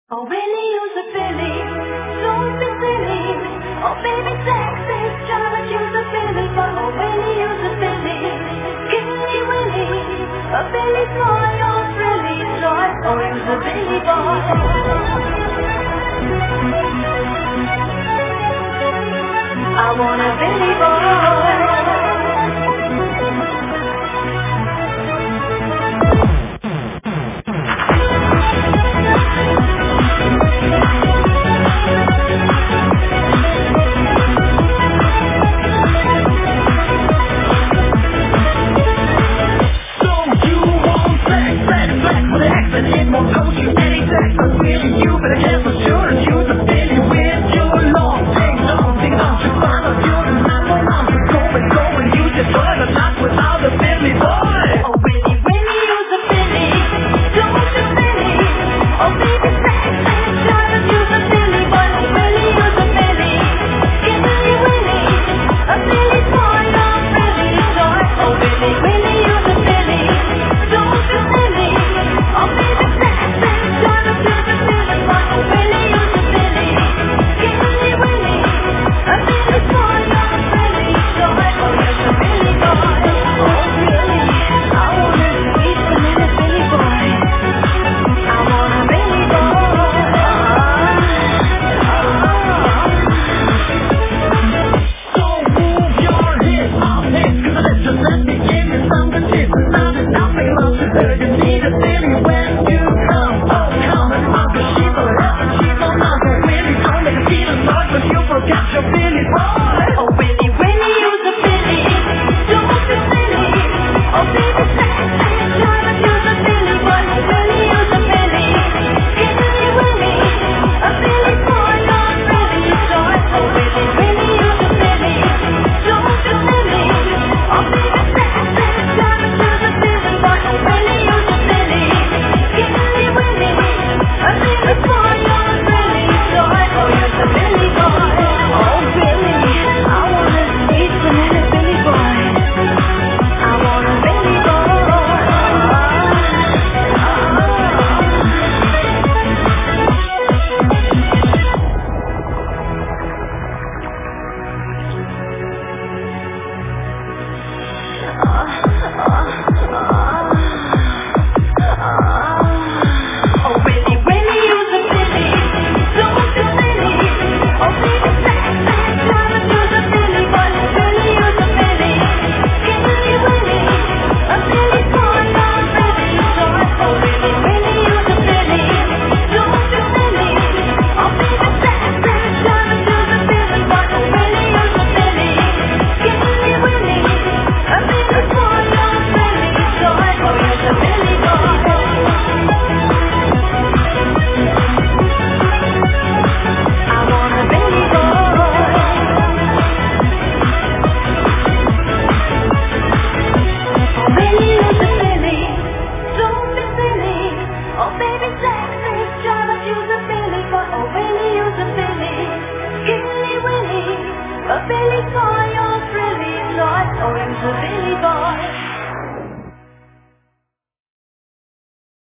Oh, really, use a Billy. Don't be silly. Oh, baby, sexy. Trying to use a Billy, but oh, really, use a Billy. Skinny Willy. A Billy boy, oh, really joy. Oh, use a Billy boy. I want a Billy boy.